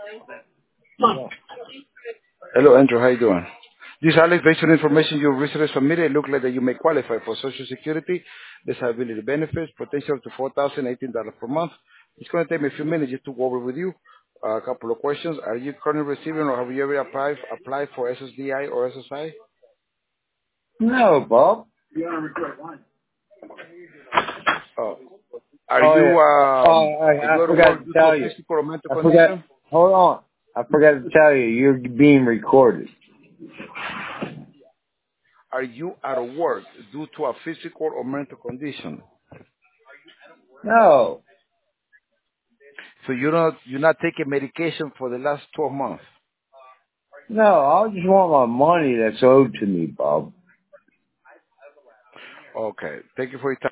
Hello, Andrew. How you doing? This is Alex. Based on information you recently submitted, it looks like that you may qualify for Social Security disability benefits, potential to $4,018 per month. It's going to take me a few minutes just to go over with you a couple of questions. Are you currently receiving or have you ever applied for SSDI or SSI? No, Bob. Uh, are Oh, you yeah. Oh, are I you out of forgot work to due to a tell you. physical or mental I forgot. condition? Hold on. I forgot to tell you. You're being recorded. Are you out of work due to a physical or mental condition? No. So you're not taking medication for the last 12 months. No, I just want my money that's owed to me, Bob. Okay. Thank you for your time.